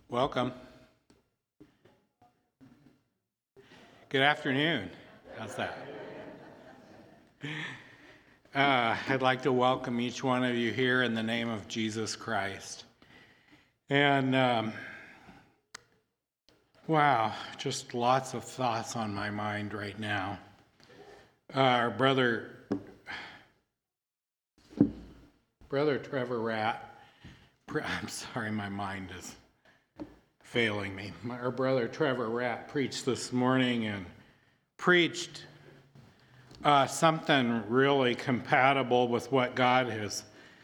Welcome. Good afternoon. How's that? I'd like to welcome each one of you here in the name of Jesus Christ. And wow, just lots of thoughts on my mind right now. Our brother Trevor Ratt, I'm sorry, my mind is failing me. Our brother Trevor Ratt preached this morning and preached something really compatible with what God has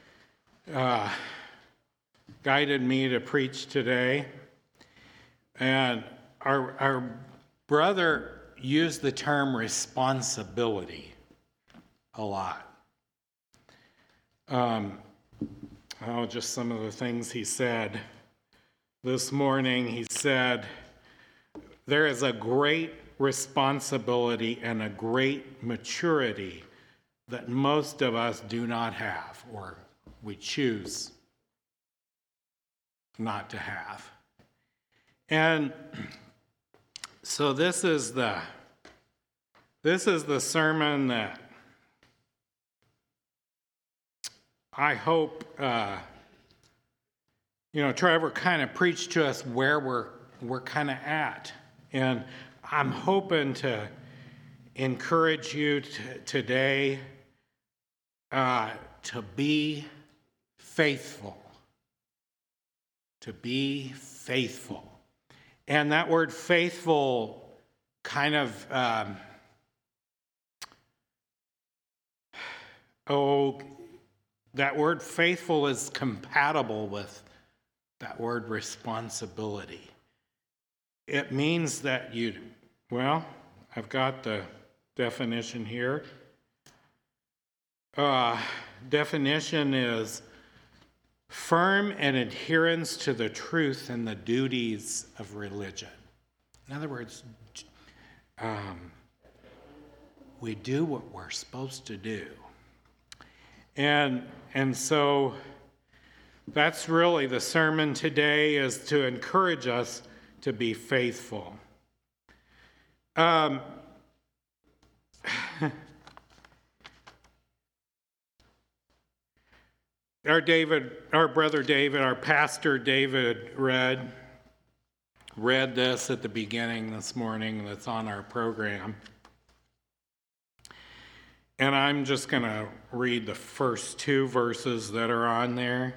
guided me to preach today. And our brother used the term responsibility a lot. Just some of the things he said. This morning he said, there is a great responsibility and a great maturity that most of us do not have, or we choose not to have. And so this is the sermon that I hope Trevor kind of preached to us where we're kind of at. And I'm hoping to encourage you today to be faithful. To be faithful. And that word faithful kind of, that word faithful is compatible with that word responsibility. It means that I've got the definition here. Definition is firm and adherence to the truth and the duties of religion. In other words, we do what we're supposed to do. And so that's really the sermon today, is to encourage us to be faithful. Our brother David, our pastor David read this at the beginning this morning. That's on our program. And I'm just going to read the first two verses that are on there.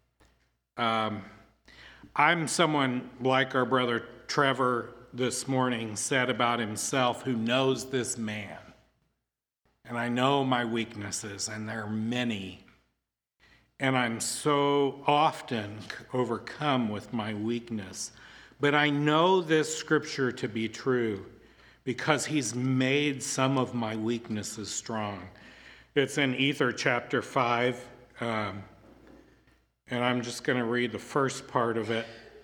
I'm someone like our brother Trevor this morning said about himself, who knows this man. And I know my weaknesses, and there are many. And I'm so often overcome with my weakness. But I know this scripture to be true because he's made some of my weaknesses strong. It's in Ether chapter 5. And I'm just going to read the first part of it.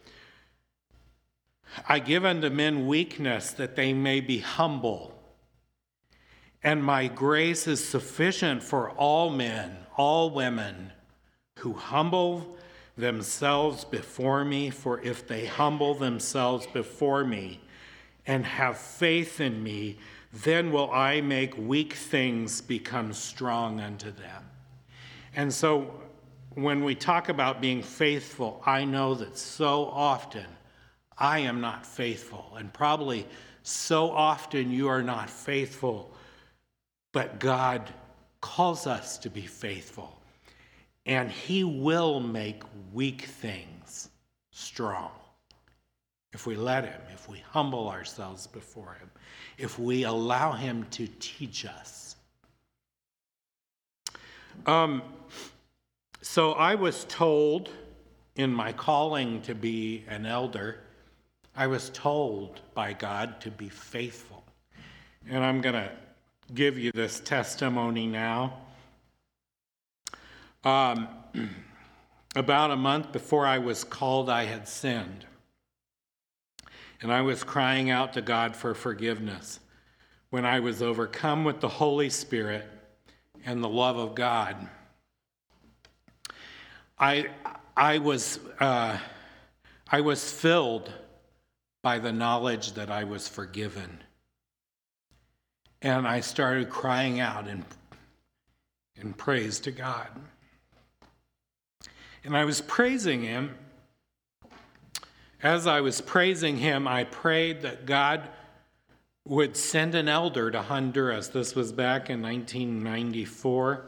I give unto men weakness that they may be humble. And my grace is sufficient for all men, all women, who humble themselves before me. For if they humble themselves before me and have faith in me, then will I make weak things become strong unto them. And so when we talk about being faithful, I know that so often I am not faithful, and probably so often you are not faithful, but God calls us to be faithful, and he will make weak things strong if we let him, if we humble ourselves before him, if we allow him to teach us. So I was told in my calling to be an elder, I was told by God to be faithful. And I'm going to give you this testimony now. About a month before I was called, I had sinned. And I was crying out to God for forgiveness when I was overcome with the Holy Spirit and the love of God. I I was filled by the knowledge that I was forgiven. And I started crying out in praise to God. And I was praising him. As I was praising him, I prayed that God would send an elder to Honduras. This was back in 1994.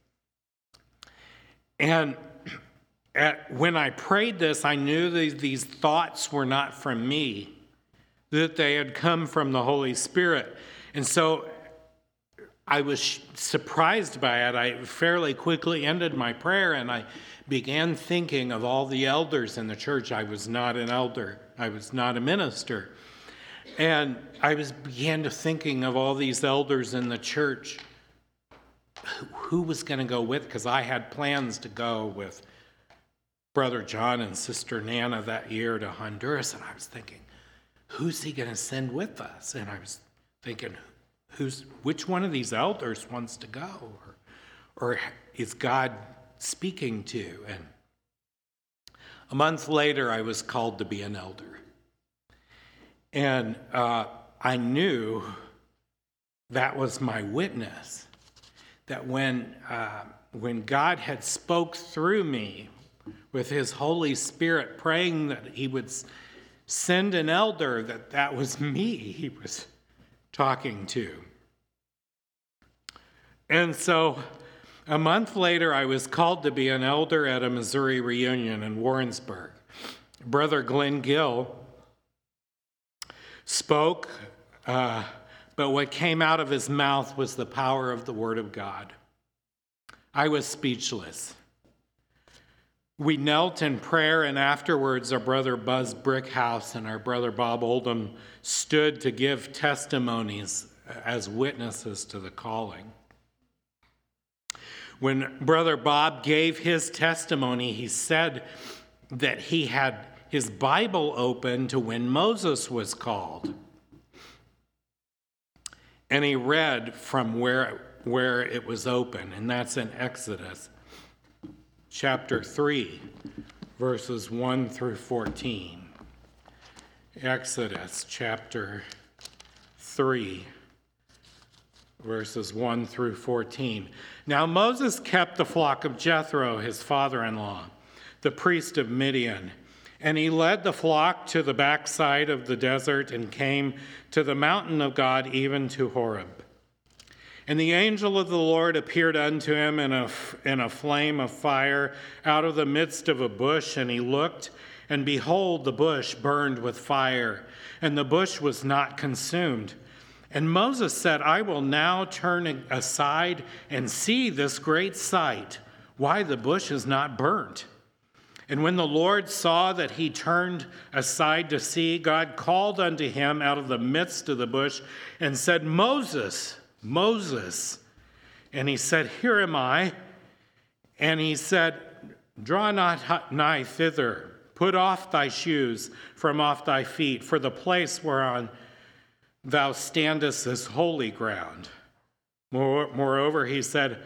And when I prayed this, I knew these thoughts were not from me, that they had come from the Holy Spirit. And so I was surprised by it. I fairly quickly ended my prayer, and I began thinking of all the elders in the church. I was not an elder. I was not a minister. And I began to thinking of all these elders in the church. Who was going to go with? Because I had plans to go with Brother John and Sister Nana that year to Honduras. And I was thinking, who's he going to send with us? And I was thinking, which one of these elders wants to go? Or is God speaking to? And a month later, I was called to be an elder. And I knew that was my witness, that when God had spoke through me with his Holy Spirit, praying that he would send an elder, that was me he was talking to. And so a month later, I was called to be an elder at a Missouri reunion in Warrensburg. Brother Glenn Gill spoke, but what came out of his mouth was the power of the Word of God. I was speechless. We knelt in prayer, and afterwards our brother Buzz Brickhouse and our brother Bob Oldham stood to give testimonies as witnesses to the calling. When Brother Bob gave his testimony, he said that he had his Bible open to when Moses was called. And he read from where it was open, and that's in Exodus chapter 3, verses 1 through 14. Exodus chapter 3, verses 1 through 14. Now Moses kept the flock of Jethro, his father-in-law, the priest of Midian, and he led the flock to the backside of the desert and came to the mountain of God, even to Horeb. And the angel of the Lord appeared unto him in a flame of fire out of the midst of a bush, and he looked, and behold, the bush burned with fire, and the bush was not consumed. And Moses said, I will now turn aside and see this great sight, why the bush is not burnt. And when the Lord saw that he turned aside to see, God called unto him out of the midst of the bush and said, Moses, Moses. And he said, Here am I. And he said, Draw not nigh thither. Put off thy shoes from off thy feet, for the place whereon thou standest is holy ground. Moreover, he said,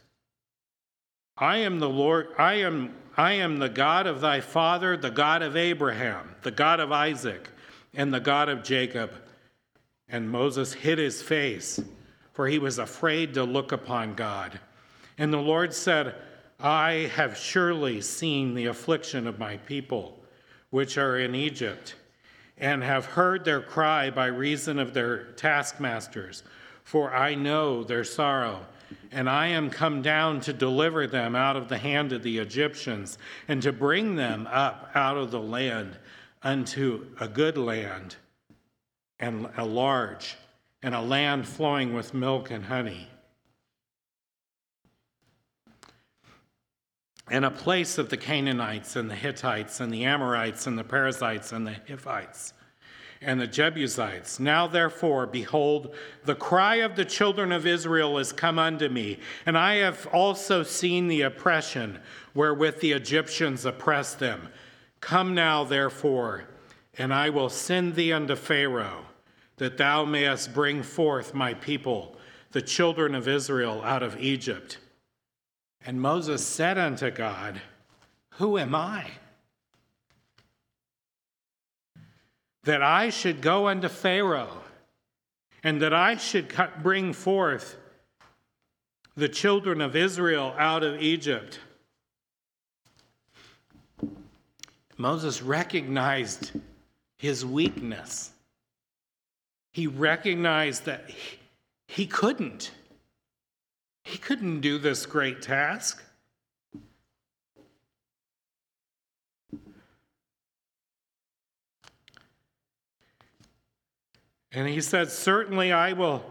I am the Lord, I am the God of thy father, the God of Abraham, the God of Isaac, and the God of Jacob. And Moses hid his face, for he was afraid to look upon God. And the Lord said, I have surely seen the affliction of my people, which are in Egypt, and have heard their cry by reason of their taskmasters, for I know their sorrow. And I am come down to deliver them out of the hand of the Egyptians, and to bring them up out of the land unto a good land, and a large, and a land flowing with milk and honey, and a place of the Canaanites and the Hittites and the Amorites and the Perizzites and the Hivites and the Jebusites. Now therefore, behold, the cry of the children of Israel is come unto me, and I have also seen the oppression wherewith the Egyptians oppress them. Come now therefore, and I will send thee unto Pharaoh, that thou mayest bring forth my people, the children of Israel, out of Egypt. And Moses said unto God, Who am I, that I should go unto Pharaoh, and that I should bring forth the children of Israel out of Egypt. Moses recognized his weakness. He recognized that he couldn't. He couldn't do this great task. And he said, certainly I will.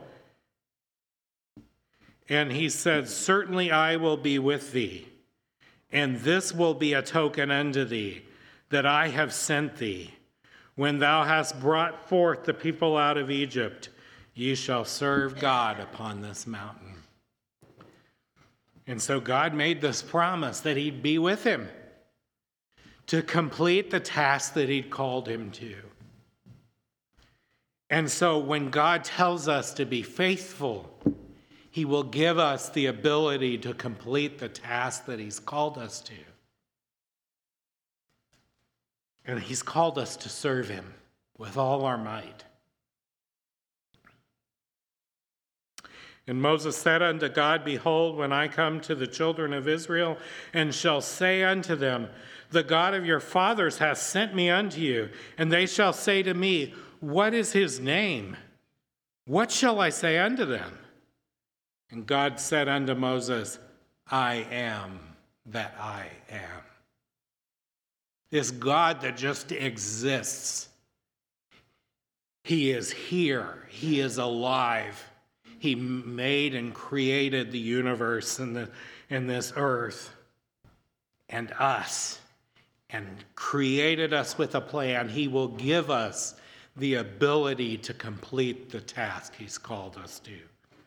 And he said, certainly I will be with thee, and this will be a token unto thee, that I have sent thee. When thou hast brought forth the people out of Egypt, ye shall serve God upon this mountain. And so God made this promise that he'd be with him to complete the task that he'd called him to. And so when God tells us to be faithful, he will give us the ability to complete the task that he's called us to. And he's called us to serve him with all our might. And Moses said unto God, behold, when I come to the children of Israel, and shall say unto them, the God of your fathers hath sent me unto you, and they shall say to me, what is his name? What shall I say unto them? And God said unto Moses, I am that I am. This God that just exists. He is here. He is alive. He made and created the universe and this earth and us, and created us with a plan. He will give us the ability to complete the task he's called us to.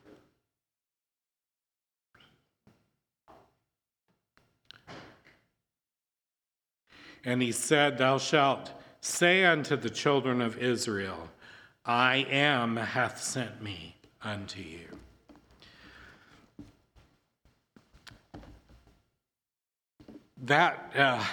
And he said, thou shalt say unto the children of Israel, I am hath sent me unto you. That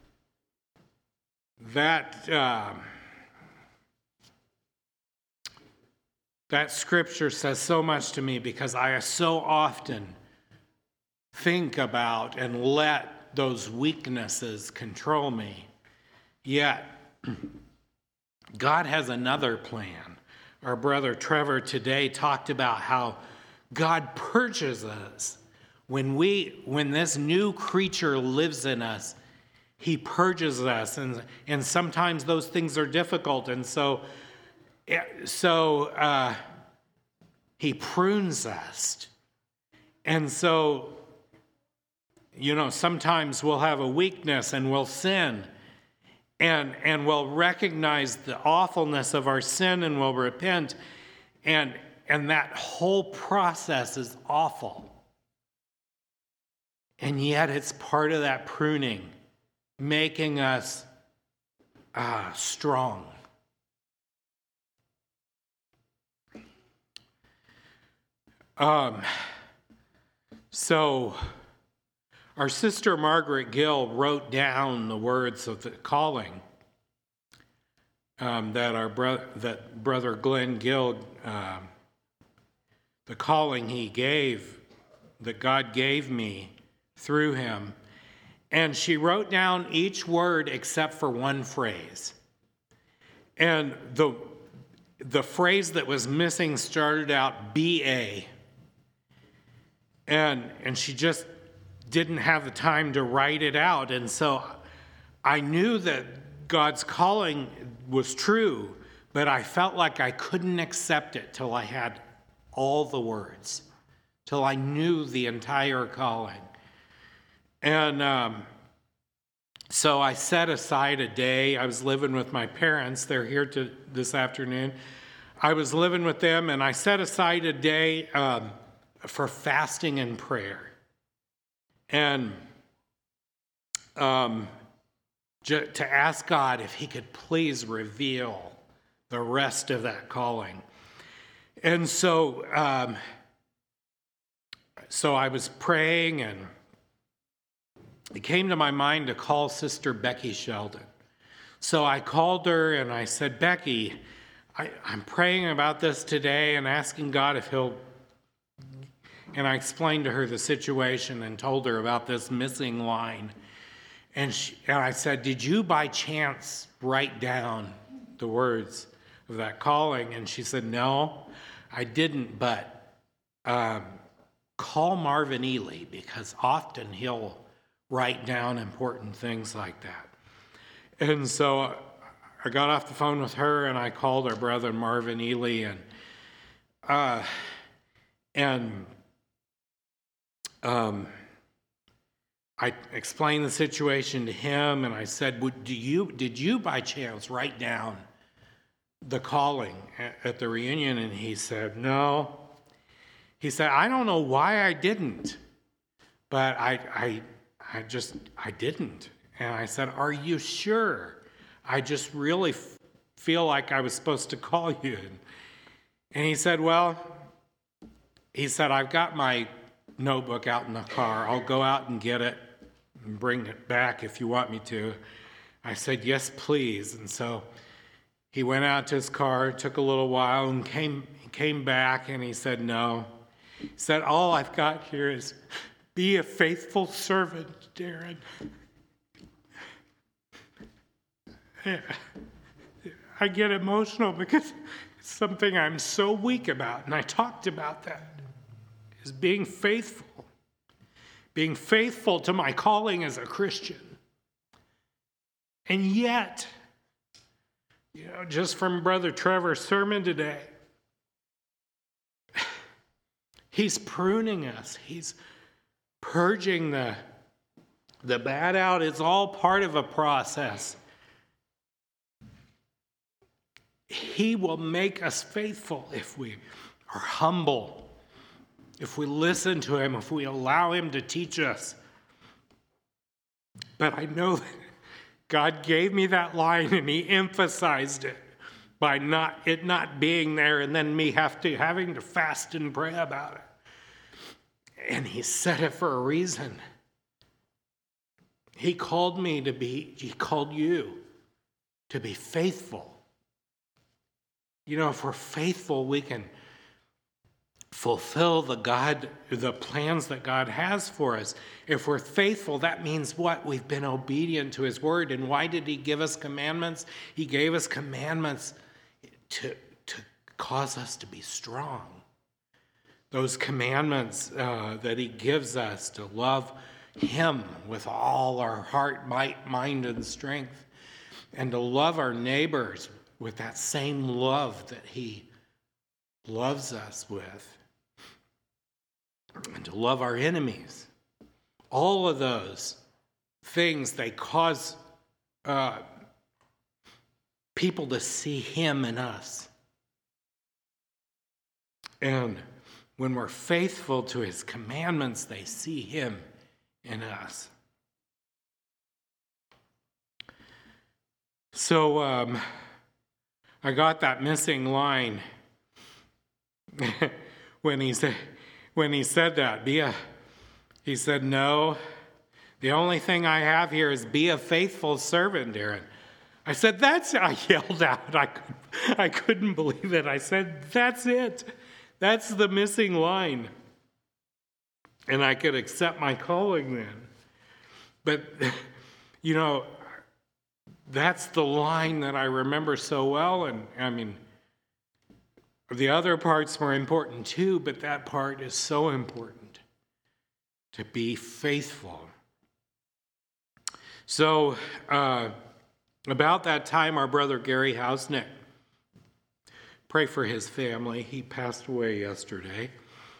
scripture says so much to me, because I so often think about and let those weaknesses control me. Yet, God has another plan. Our brother Trevor today talked about how God purges us. When this new creature lives in us, he purges us, and sometimes those things are difficult, and so he prunes us. And so, sometimes we'll have a weakness and we'll sin, and we'll recognize the awfulness of our sin and we'll repent, and that whole process is awful. And yet it's part of that pruning, making us strong. So our sister Margaret Gill wrote down the words of the calling that Brother Glenn Gill, the calling he gave, that God gave me through him. And she wrote down each word except for one phrase. And the phrase that was missing started out B-A. And she just didn't have the time to write it out. And so I knew that God's calling was true, but I felt like I couldn't accept it till I had all the words, till I knew the entire calling. And so I set aside a day. I was living with my parents. They're here this afternoon. I was living with them, and I set aside a day for fasting and prayer. And to ask God if he could please reveal the rest of that calling. And so I was praying, and it came to my mind to call Sister Becky Sheldon. So I called her and I said, Becky, I'm praying about this today and asking God if he'll, and I explained to her the situation and told her about this missing line. And I said, did you by chance write down the words of that calling? And she said, no, I didn't, but call Marvin Ely, because often he'll write down important things like that. And so I got off the phone with her and I called our brother Marvin Ely and I explained the situation to him and I said, did you by chance write down the calling at the reunion? And he said, no. He said, I don't know why I didn't, but I didn't. And I said, are you sure? I just really feel like I was supposed to call you. And he said, I've got my notebook out in the car. I'll go out and get it and bring it back if you want me to. I said, yes, please. And so he went out to his car, it took a little while, and came back, and he said, no. He said, all I've got here is be a faithful servant, Darren. I get emotional because it's something I'm so weak about, and I talked about that, is being faithful to my calling as a Christian. And yet, just from Brother Trevor's sermon today, he's pruning us. He's purging the bad out. It's all part of a process. He will make us faithful if we are humble, if we listen to him, if we allow him to teach us. But I know that God gave me that line and he emphasized it by it not being there and then me having to fast and pray about it. And he said it for a reason. He called you to be faithful. If we're faithful, we can fulfill the plans that God has for us. If we're faithful, that means what? We've been obedient to his word. And why did he give us commandments? He gave us commandments to cause us to be strong. Those commandments that he gives us to love him with all our heart, might, mind, and strength, and to love our neighbors with that same love that he loves us with, and to love our enemies. All of those things, they cause people to see him in us. And when we're faithful to his commandments, they see him in us. So I got that missing line when he said that. He said, no, the only thing I have here is be a faithful servant, Darren. I said, I yelled out. I couldn't believe it. I said, that's it. That's the missing line. And I could accept my calling then. But, that's the line that I remember so well. And the other parts were important too, but that part is so important, to be faithful. So, about that time, our brother Gary Hausnick, pray for his family. He passed away yesterday.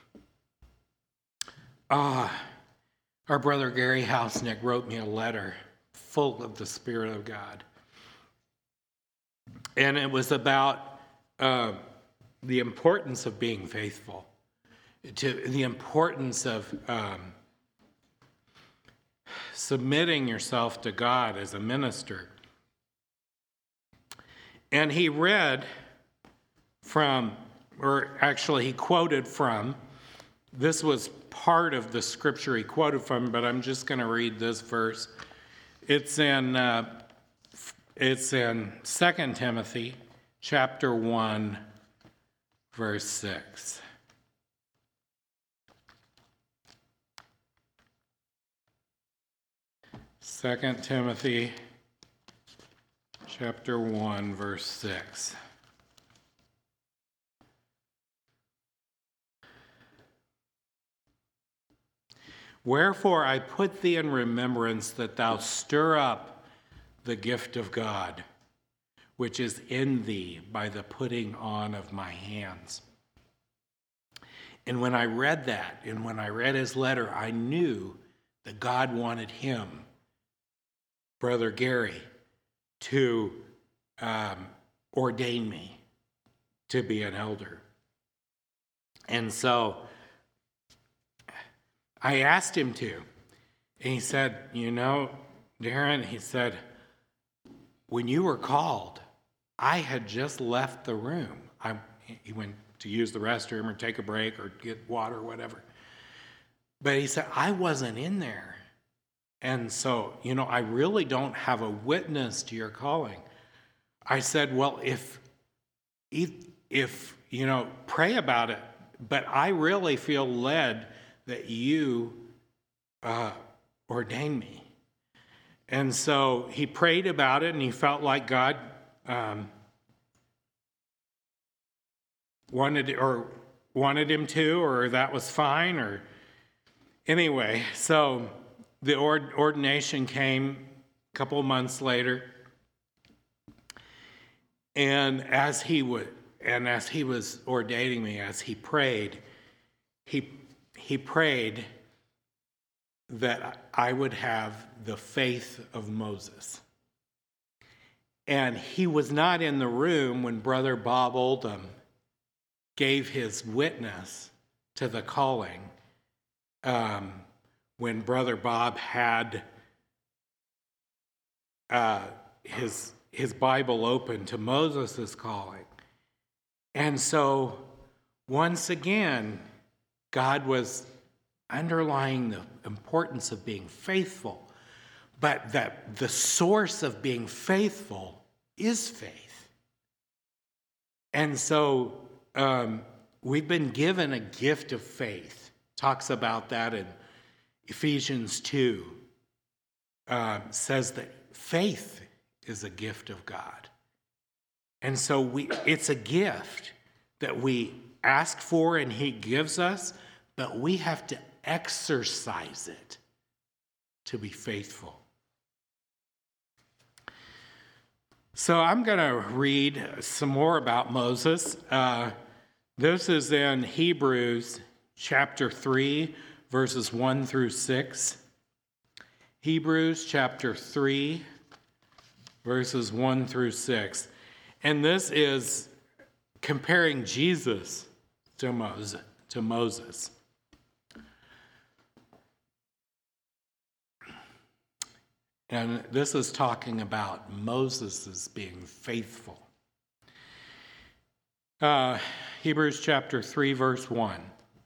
Our brother Gary Hausnick wrote me a letter full of the Spirit of God. And it was about the importance of being faithful, the importance of submitting yourself to God as a minister. And he read from, or actually he quoted from, this was part of the scripture he quoted from, but I'm just going to read this verse. It's in It's in 2 Timothy chapter 1, verse 6. Second Timothy chapter 1, verse 6. Wherefore I put thee in remembrance that thou stir up the gift of God, which is in thee by the putting on of my hands. And when I read that, and when I read his letter, I knew that God wanted him, Brother Gary, to ordain me to be an elder. And so I asked him to. And he said, Darren, he said, when you were called, I had just left the room. He went to use the restroom or take a break or get water or whatever. But he said, I wasn't in there. And so, I really don't have a witness to your calling. I said, well, if pray about it, but I really feel led that you ordain me. And so he prayed about it, and he felt like God wanted him to, or that was fine, or anyway. So the ordination came a couple of months later, and as he was ordaining me, as he prayed, he prayed that I would have the faith of Moses. And he was not in the room when Brother Bob Oldham gave his witness to the calling, when Brother Bob had his Bible open to Moses' calling. And so, once again, God was underlying the importance of being faithful, but that the source of being faithful is faith. And so we've been given a gift of faith. Talks about that in Ephesians 2. Says that faith is a gift of God. And so it's a gift that we ask for and he gives us, but we have to exercise it to be faithful. So I'm going to read some more about Moses. This is in Hebrews chapter 3, verses 1 through 6. Hebrews chapter 3, verses 1 through 6. And this is comparing Jesus to Moses. And this is talking about Moses' being faithful. Hebrews chapter 3, verse 1.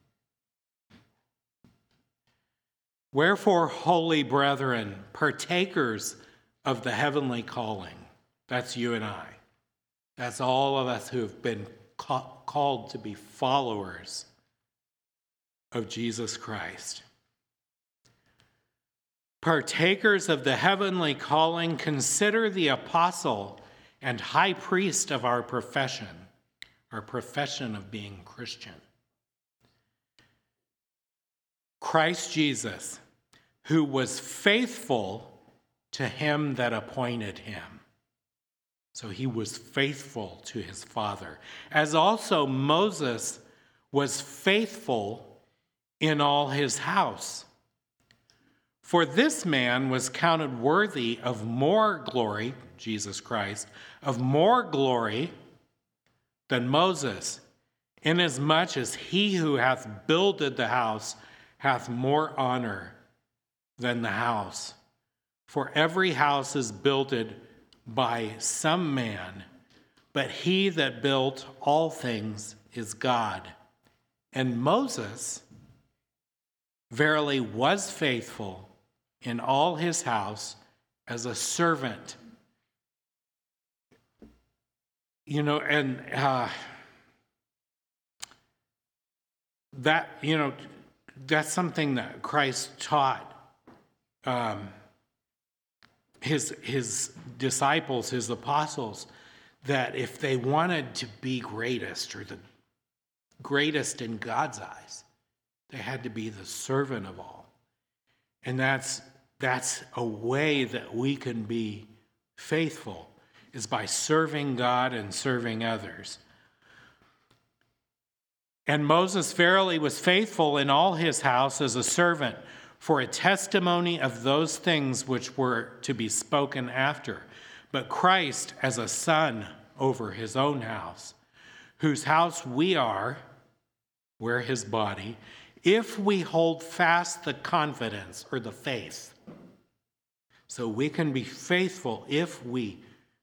Wherefore, holy brethren, partakers of the heavenly calling, that's you and I. That's all of us who have been called to be followers of Jesus Christ. Partakers of the heavenly calling, consider the apostle and high priest of our profession of being Christian. Christ Jesus, who was faithful to him that appointed him. So he was faithful to his Father, as also Moses was faithful in all his house. For this man was counted worthy of more glory, Jesus Christ, of more glory than Moses, inasmuch as he who hath builded the house hath more honor than the house. For every house is builded by some man, but he that built all things is God. And Moses verily was faithful in all his house as a servant and that's something that Christ taught his disciples, his apostles, that if they wanted to be greatest or the greatest in God's eyes, they had to be the servant of all. And that's a way that we can be faithful, is by serving God and serving others. And Moses verily was faithful in all his house as a servant, for a testimony of those things which were to be spoken after. But Christ as a son over his own house, whose house we are, we're his body, if we hold fast the confidence or the faith. So we can be faithful if we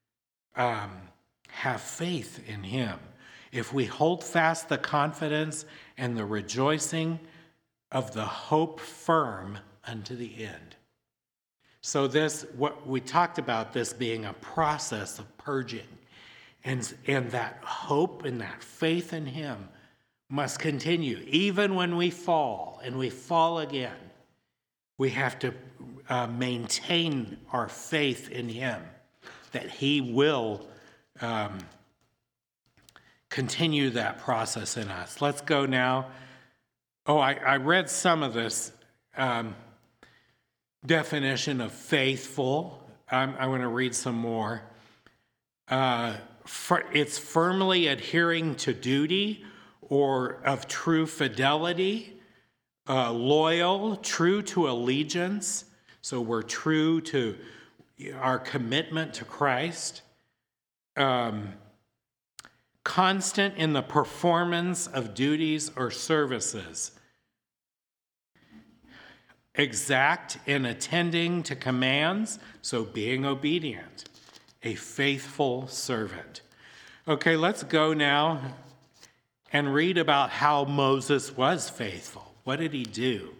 have faith in him. If we hold fast the confidence and the rejoicing of the hope firm unto the end. So what we talked about, this being a process of purging, and that hope and that faith in him must continue. Even when we fall and we fall again, we have to maintain our faith in him, that he will continue that process in us. Let's go now. I read some of this definition of faithful. I'm going to read some more. It's firmly adhering to duty or of true fidelity, loyal, true to allegiance. So we're true to our commitment to Christ. Constant in the performance of duties or services. Exact in attending to commands, so being obedient. A faithful servant. Okay, let's go now and read about how Moses was faithful. What did he do?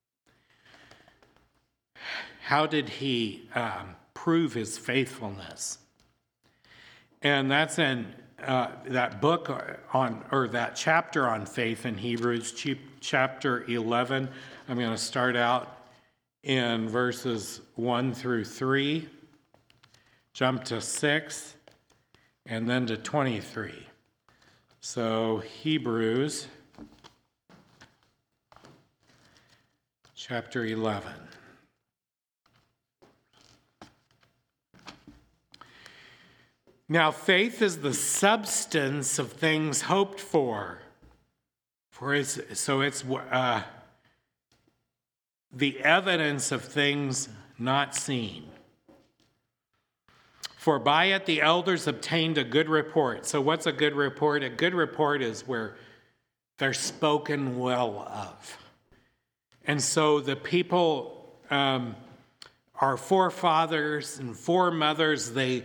How did he prove his faithfulness? And that's in that book that chapter on faith in Hebrews, chapter 11. I'm going to start out in verses 1 through 3, jump to 6, and then to 23. So Hebrews chapter 11. Now, faith is the substance of things hoped for. It's the evidence of things not seen. For by it the elders obtained a good report. So what's a good report? A good report is where they're spoken well of. And so the people, our forefathers and foremothers, they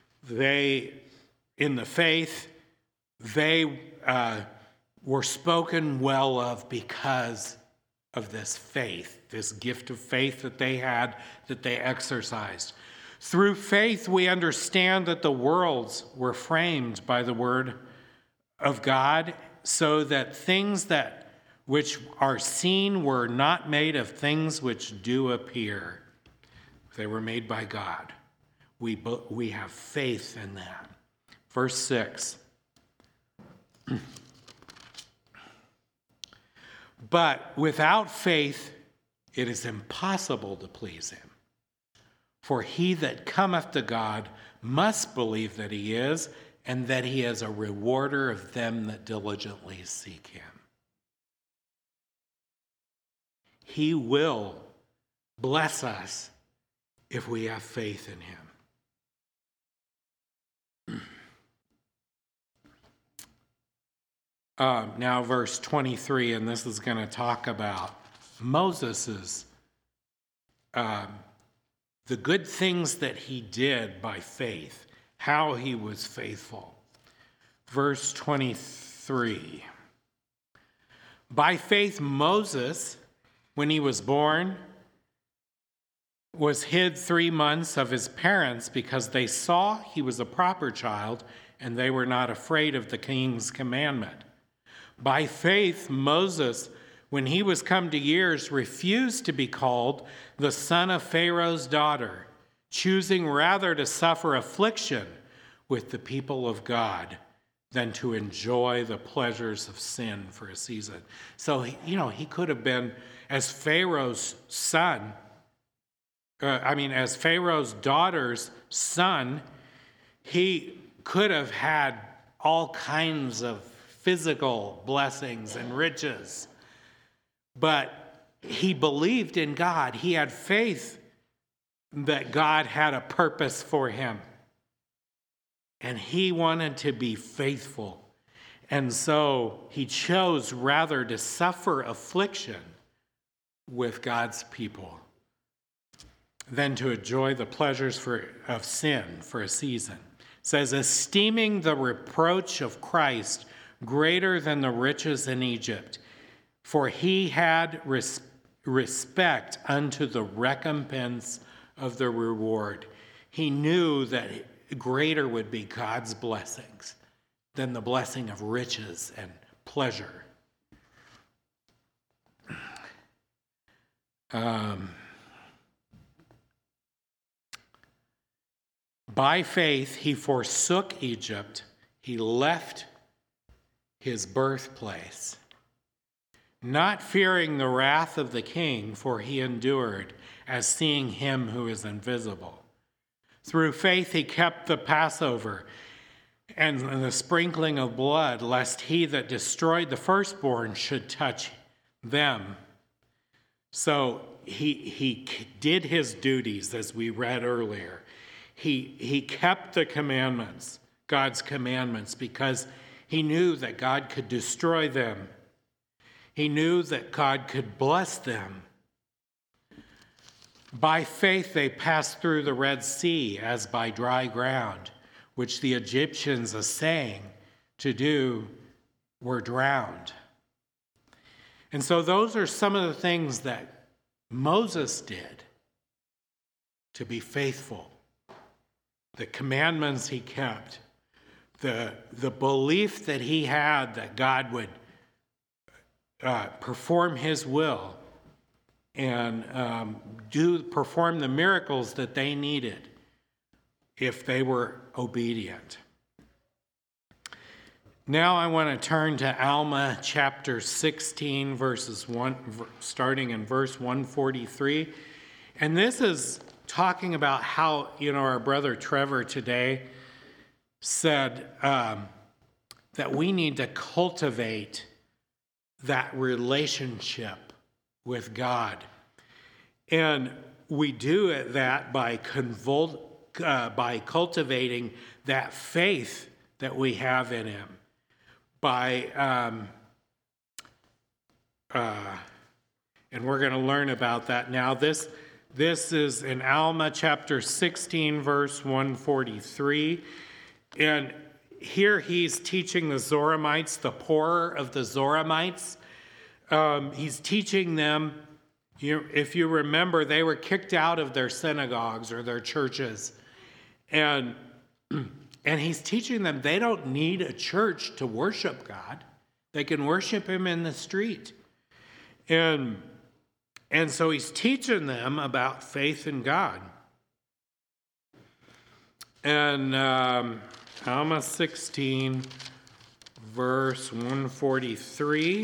in the faith, they were spoken well of because of this faith, this gift of faith that they had, that they exercised. Through faith, we understand that the worlds were framed by the word of God, so that things which are seen were not made of things which do appear. They were made by God. We have faith in that. Verse 6. But without faith, it is impossible to please him. For he that cometh to God must believe that he is, and that he is a rewarder of them that diligently seek him. He will bless us if we have faith in him. Now verse 23, and this is going to talk about Moses's the good things that he did by faith, how he was faithful. Verse 23. By faith Moses, when he was born, was hid 3 months of his parents because they saw he was a proper child and they were not afraid of the king's commandment. By faith, Moses, when he was come to years, refused to be called the son of Pharaoh's daughter, choosing rather to suffer affliction with the people of God than to enjoy the pleasures of sin for a season. So, he could have been, as Pharaoh's son, as Pharaoh's daughter's son, he could have had all kinds of physical blessings and riches. But he believed in God. He had faith that God had a purpose for him. And he wanted to be faithful. And so he chose rather to suffer affliction with God's people than to enjoy the pleasures of sin for a season. It says, esteeming the reproach of Christ greater than the riches in Egypt, for he had respect unto the recompense of the reward. He knew that greater would be God's blessings than the blessing of riches and pleasure. By faith, he forsook Egypt. He left his birthplace, not fearing the wrath of the king, for he endured as seeing him who is invisible. Through faith, he kept the Passover and the sprinkling of blood, lest he that destroyed the firstborn should touch them. So he did his duties, as we read earlier. He kept the commandments, God's commandments, because he knew that God could destroy them. He knew that God could bless them. By faith, they passed through the Red Sea as by dry ground, which the Egyptians, essaying to do, were drowned. And so those are some of the things that Moses did to be faithful. The commandments he kept, the belief that he had that God would perform his will and perform the miracles that they needed if they were obedient. Now I want to turn to Alma chapter 16, starting in verse 143. And this is talking about how, our brother Trevor today said that we need to cultivate that relationship with God. And we do that by cultivating that faith that we have in him. And we're going to learn about that now. This is in Alma chapter 16, verse 143. And here he's teaching the Zoramites, the poorer of the Zoramites. He's teaching them, if you remember, they were kicked out of their synagogues or their churches. And he's teaching them they don't need a church to worship God. They can worship him in the street. And so he's teaching them about faith in God. And Alma 16, verse 143.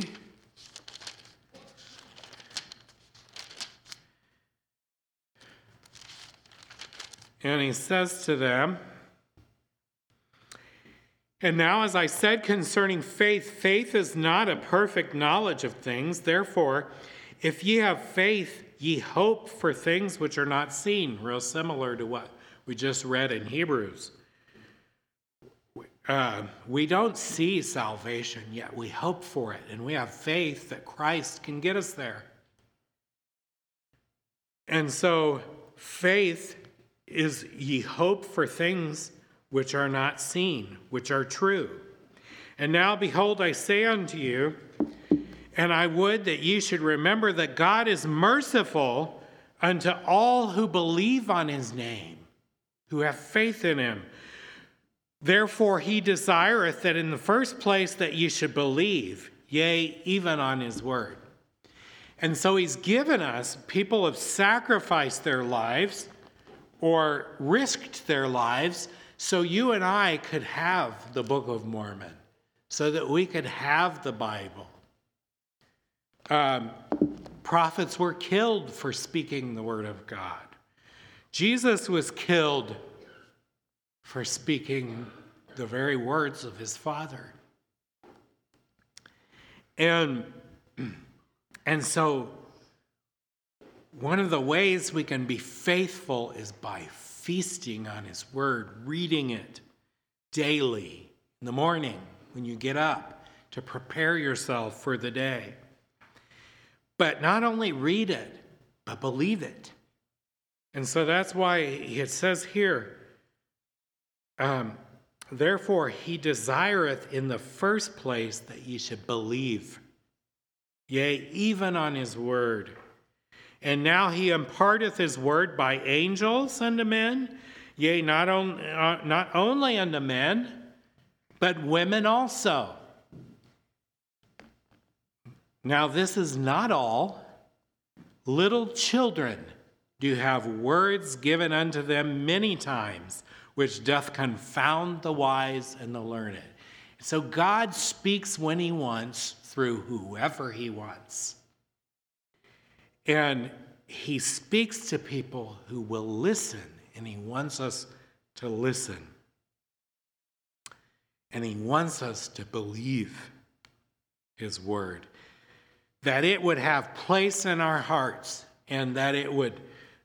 And he says to them, and now, as I said concerning faith, faith is not a perfect knowledge of things. Therefore, if ye have faith, ye hope for things which are not seen. Real similar to what we just read in Hebrews. We don't see salvation, yet we hope for it. And we have faith that Christ can get us there. And so, faith is ye hope for things which are not seen, which are true. And now, behold, I say unto you, and I would that ye should remember that God is merciful unto all who believe on his name, who have faith in him. Therefore he desireth that in the first place that ye should believe, yea, even on his word. And so he's given us, people have sacrificed their lives or risked their lives so you and I could have the Book of Mormon, so that we could have the Bible. Prophets were killed for speaking the word of God. Jesus was killed for speaking the very words of his Father. And so one of the ways we can be faithful is by feasting on his word, reading it daily in the morning when you get up to prepare yourself for the day. But not only read it, but believe it. And so that's why it says here, therefore he desireth in the first place that ye should believe, yea, even on his word. And now he imparteth his word by angels unto men, yea, not only unto men, but women also. Now this is not all. Little children do have words given unto them many times, which doth confound the wise and the learned. So God speaks when he wants, through whoever he wants. And he speaks to people who will listen, and he wants us to listen. And he wants us to believe his word, that it would have place in our hearts, and that it would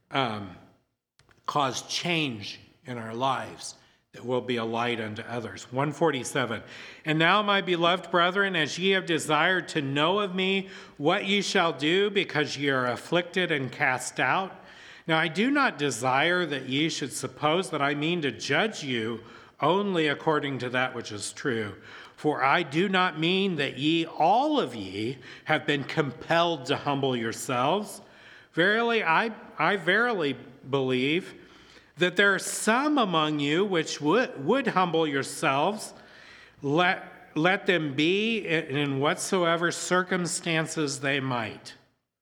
cause change in our lives, that will be a light unto others. 147. And now, my beloved brethren, as ye have desired to know of me what ye shall do, because ye are afflicted and cast out. Now I do not desire that ye should suppose that I mean to judge you only according to that which is true. For I do not mean that ye, all of ye, have been compelled to humble yourselves. Verily, I verily believe that there are some among you which would humble yourselves. Let them be in whatsoever circumstances they might.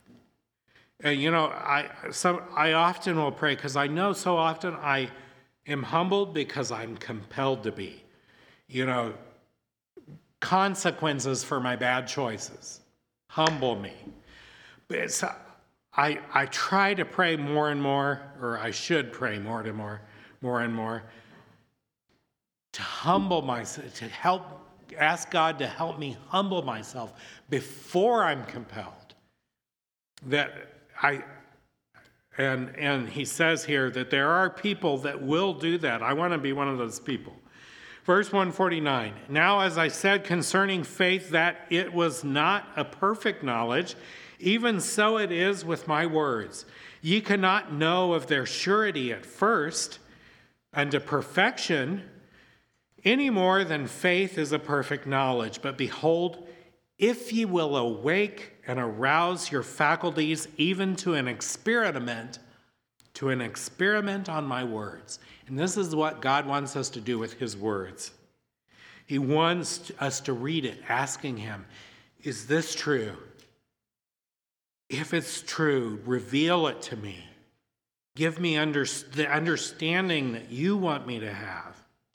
I often will pray, because I know so often I am humbled because I'm compelled to be. Consequences for my bad choices humble me. But I try to pray more and more, or I should pray more and more, to humble myself, ask God to help me humble myself before I'm compelled. And he says here that there are people that will do that. I want to be one of those people. Verse 149, now as I said concerning faith that it was not a perfect knowledge, even so it is with my words. Ye cannot know of their surety at first unto perfection, any more than faith is a perfect knowledge. But behold, if ye will awake and arouse your faculties even to an experiment on my words. And this is what God wants us to do with his words. He wants us to read it, asking him, is this true? If it's true, reveal it to me. Give me the understanding that you want me to have.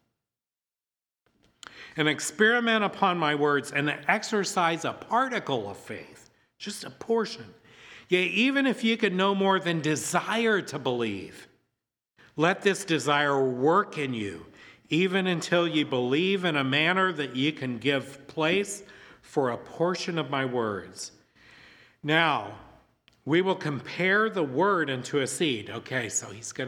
And experiment upon my words and exercise a particle of faith, just a portion. Yea, even if you could no more than desire to believe, let this desire work in you, even until ye believe in a manner that ye can give place for a portion of my words. Now, we will compare the word unto a seed. Okay, so he's going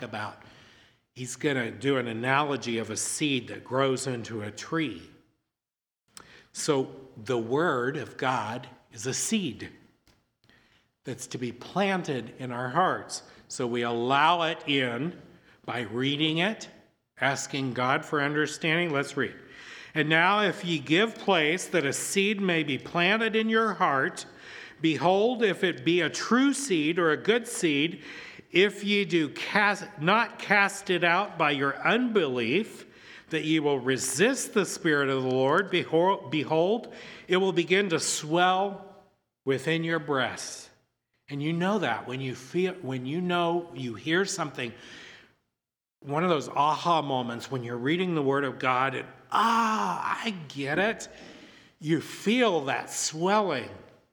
to do an analogy of a seed that grows into a tree. So the word of God is a seed that's to be planted in our hearts. So we allow it in by reading it, asking God for understanding. Let's read. And now if ye give place that a seed may be planted in your heart, behold, if it be a true seed or a good seed, if ye do not cast it out by your unbelief, that ye will resist the Spirit of the Lord, behold, it will begin to swell within your breasts. And you know that when you hear something, one of those aha moments when you're reading the Word of God, and I get it. You feel that swelling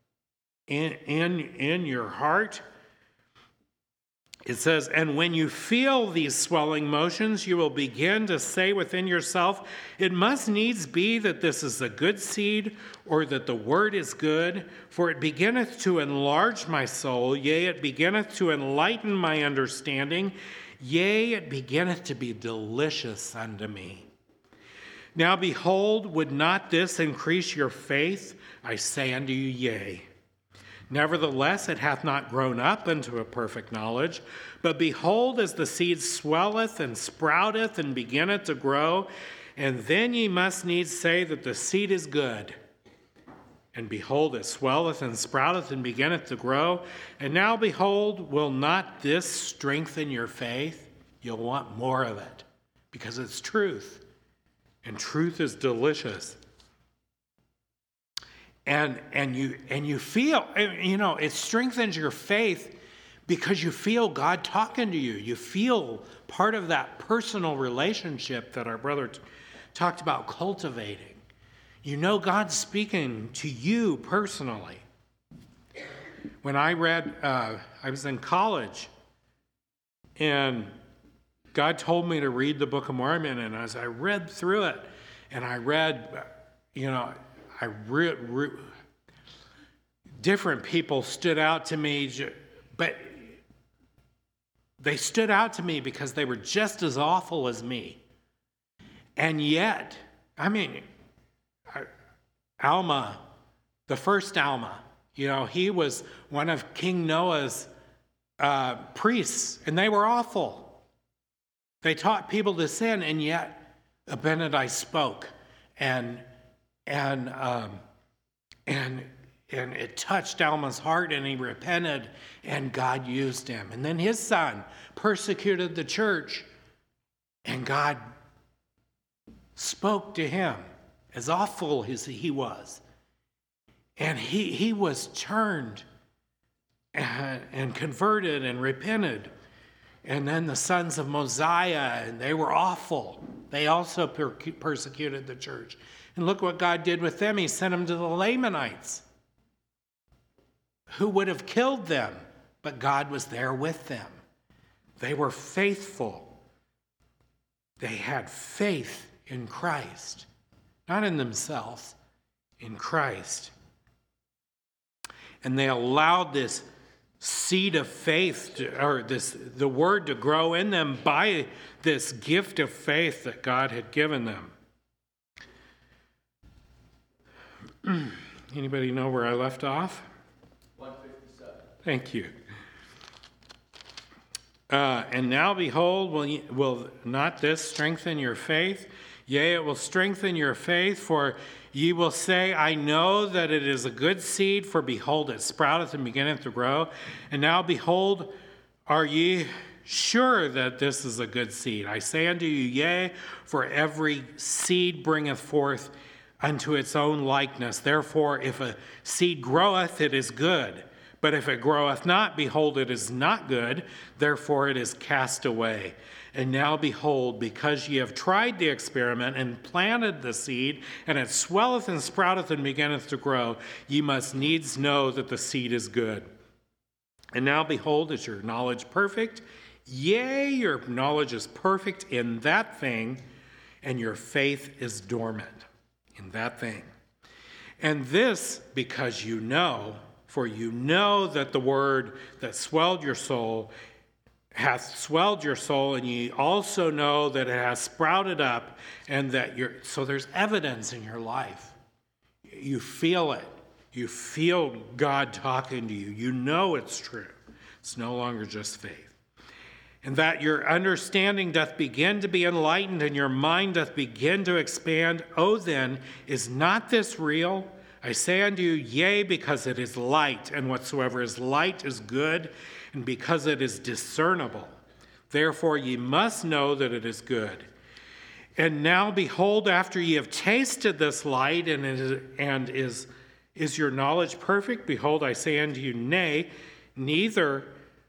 in your heart. It says, and when you feel these swelling motions, you will begin to say within yourself, it must needs be that this is a good seed, or that the word is good, for it beginneth to enlarge my soul, yea, it beginneth to enlighten my understanding, yea, it beginneth to be delicious unto me. Now behold, would not this increase your faith? I say unto you, yea. Nevertheless, it hath not grown up unto a perfect knowledge. But behold, as the seed swelleth and sprouteth and beginneth to grow, and then ye must needs say that the seed is good. And behold, it swelleth and sprouteth and beginneth to grow. And now behold, will not this strengthen your faith? You'll want more of it, because it's truth. And truth is delicious. And you feel, it strengthens your faith because you feel God talking to you. You feel part of that personal relationship that our brother talked about cultivating. You know God's speaking to you personally. When I read, I was in college, and God told me to read the Book of Mormon, and as I read through it, and I read, different people stood out to me, but they stood out to me because they were just as awful as me. And yet, Alma, the first Alma, he was one of King Noah's priests, and they were awful. They taught people to sin, and yet Abinadi spoke, and it touched Alma's heart, and he repented, and God used him. And then his son persecuted the church, and God spoke to him, as awful as he was. And he was turned and converted and repented. And then the sons of Mosiah, and they were awful. They also persecuted the church. And look what God did with them. He sent them to the Lamanites, who would have killed them, but God was there with them. They were faithful. They had faith in Christ, not in themselves, in Christ. And they allowed this seed of faith, the word to grow in them by this gift of faith that God had given them. Anybody know where I left off? 157. Thank you. And now behold, will not this strengthen your faith? Yea, it will strengthen your faith, for ye will say, I know that it is a good seed, for behold, it sprouteth and beginneth to grow. And now behold, are ye sure that this is a good seed? I say unto you, yea, for every seed bringeth forth unto its own likeness. Therefore, if a seed groweth, it is good. But if it groweth not, behold, it is not good. Therefore, it is cast away. And now behold, because ye have tried the experiment and planted the seed, and it swelleth and sprouteth and beginneth to grow, ye must needs know that the seed is good. And now behold, is your knowledge perfect? Yea, your knowledge is perfect in that thing, and your faith is dormant in that thing. And this because you know, for you know that the word that swelled your soul hath swelled your soul, and ye also know that it has sprouted up, and that so there's evidence in your life. You feel it. You feel God talking to you. You know it's true. It's no longer just faith. And that your understanding doth begin to be enlightened, and your mind doth begin to expand. Oh, then, is not this real? I say unto you, yea, because it is light, and whatsoever is light is good, and because it is discernible. Therefore ye must know that it is good. And now behold, after ye have tasted this light, is your knowledge perfect? Behold, I say unto you, nay, neither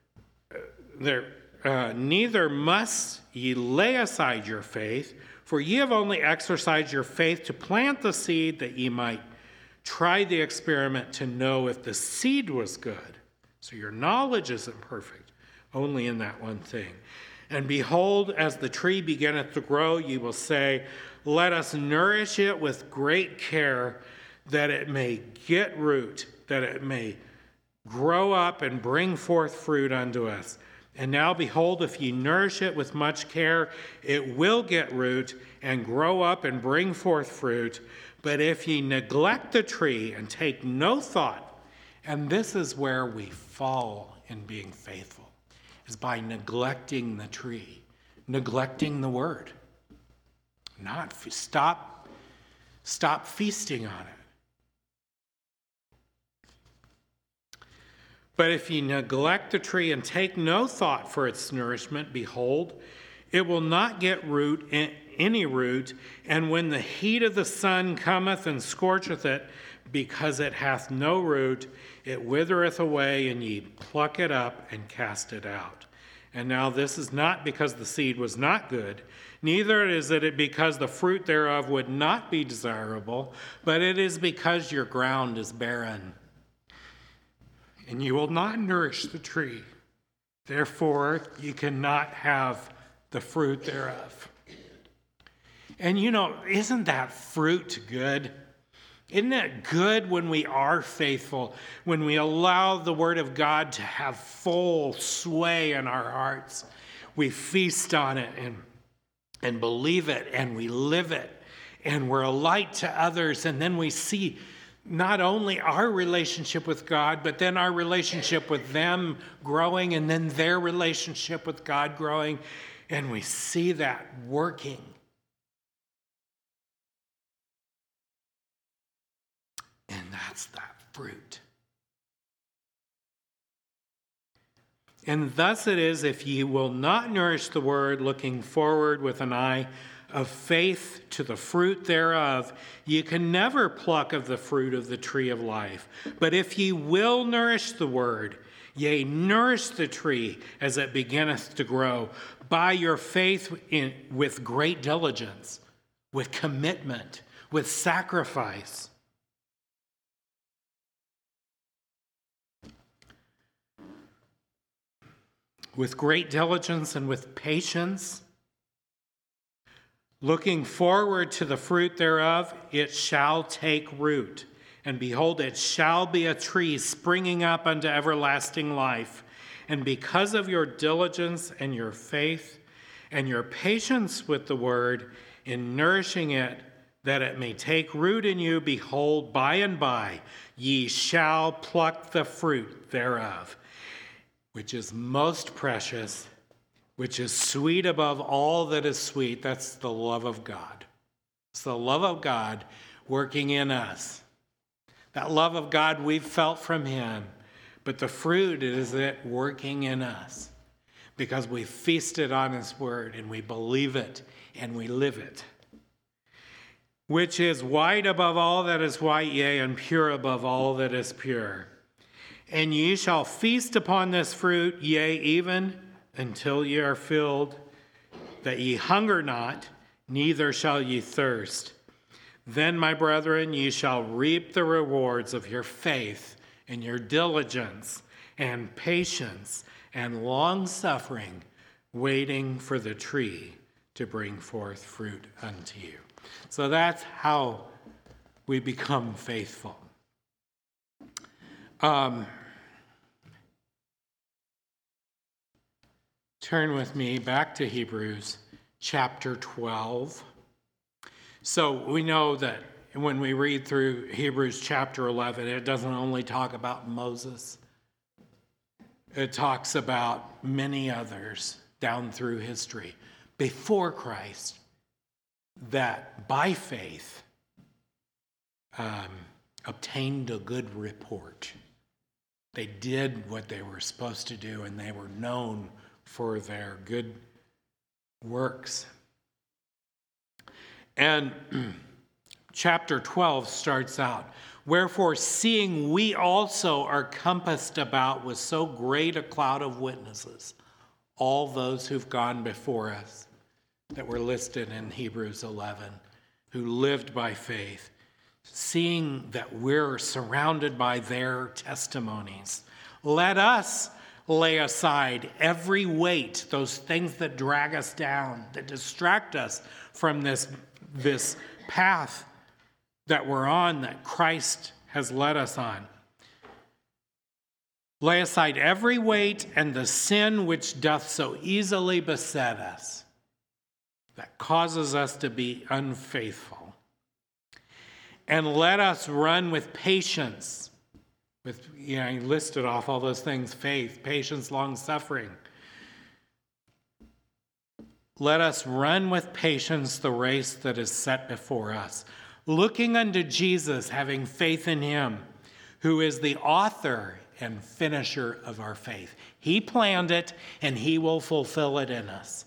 must ye lay aside your faith, for ye have only exercised your faith to plant the seed, that ye might try the experiment to know if the seed was good. So your knowledge isn't perfect, only in that one thing. And behold, as the tree beginneth to grow, ye will say, let us nourish it with great care, that it may get root, that it may grow up and bring forth fruit unto us. And now behold, if ye nourish it with much care, it will get root and grow up and bring forth fruit. But if ye neglect the tree and take no thought, and this is where we fall in being faithful, is by neglecting the tree, neglecting the word. Stop feasting on it. But if ye neglect the tree and take no thought for its nourishment, behold, it will not get any root, and when the heat of the sun cometh and scorcheth it, because it hath no root, it withereth away, and ye pluck it up and cast it out. And now this is not because the seed was not good, neither is it because the fruit thereof would not be desirable, but it is because your ground is barren. And you will not nourish the tree. Therefore, you cannot have the fruit thereof. And isn't that fruit good? Isn't it good when we are faithful, when we allow the Word of God to have full sway in our hearts? We feast on it and believe it, and we live it, and we're a light to others, and then we see not only our relationship with God, but then our relationship with them growing, and then their relationship with God growing, and we see that working. And that's that fruit. And thus it is, if ye will not nourish the word, looking forward with an eye of faith to the fruit thereof, ye can never pluck of the fruit of the tree of life. But if ye will nourish the word, yea, nourish the tree as it beginneth to grow, by your faith with great diligence, with commitment, with sacrifice. With great diligence and with patience, looking forward to the fruit thereof, it shall take root. And behold, it shall be a tree springing up unto everlasting life. And because of your diligence and your faith and your patience with the word in nourishing it, that it may take root in you, behold, by and by ye shall pluck the fruit thereof, which is most precious, which is sweet above all that is sweet. That's the love of God. It's the love of God working in us. That love of God we've felt from him, but the fruit is it working in us because we feasted on his word and we believe it and we live it. Which is white above all that is white, yea, and pure above all that is pure. And ye shall feast upon this fruit, yea, even until ye are filled, that ye hunger not, neither shall ye thirst. Then, my brethren, ye shall reap the rewards of your faith and your diligence and patience and long-suffering, waiting for the tree to bring forth fruit unto you. So that's how we become faithful. Turn with me back to Hebrews chapter 12. So we know that when we read through Hebrews chapter 11, it doesn't only talk about Moses. It talks about many others down through history before Christ that by faith obtained a good report. They did what they were supposed to do, and they were known for their good works. And chapter 12 starts out, wherefore, seeing we also are compassed about with so great a cloud of witnesses, all those who've gone before us that were listed in Hebrews 11, who lived by faith, seeing that we're surrounded by their testimonies, let us lay aside every weight, those things that drag us down, that distract us from this path that we're on, that Christ has led us on. Lay aside every weight and the sin which doth so easily beset us, that causes us to be unfaithful. And let us run with patience. He listed off all those things: faith, patience, long-suffering. Let us run with patience the race that is set before us, looking unto Jesus, having faith in him, who is the author and finisher of our faith. He planned it, and he will fulfill it in us.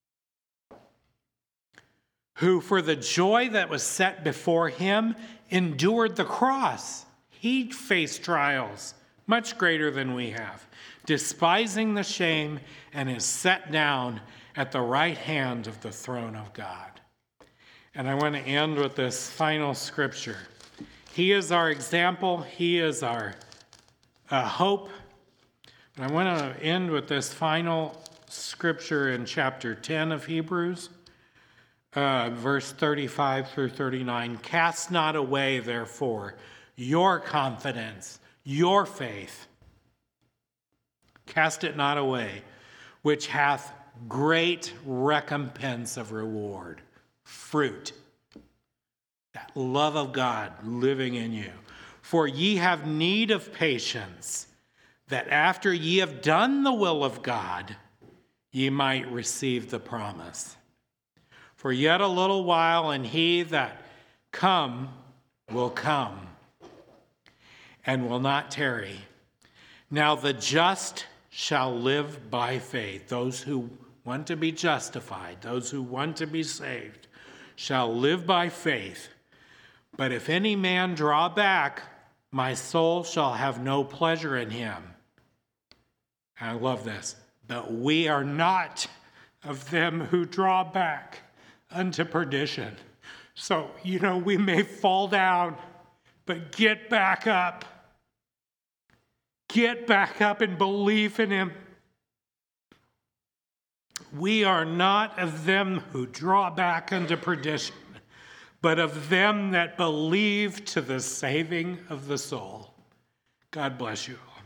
Who, for the joy that was set before him, endured the cross. He faced trials much greater than we have, despising the shame, and is set down at the right hand of the throne of God. And I want to end with this final scripture. He is our example. He is our hope. And I want to end with this final scripture in chapter 10 of Hebrews, verse 35 through 39. Cast not away, therefore, your confidence, your faith. Cast it not away, which hath great recompense of reward. Fruit. That love of God living in you. For ye have need of patience, that after ye have done the will of God, ye might receive the promise. For yet a little while, and he that come will come, and will not tarry. Now the just shall live by faith. Those who want to be justified, those who want to be saved, shall live by faith. But if any man draw back, my soul shall have no pleasure in him. I love this. But we are not of them who draw back unto perdition. So, we may fall down, but get back up. Get back up and believe in him. We are not of them who draw back unto perdition, but of them that believe to the saving of the soul. God bless you all.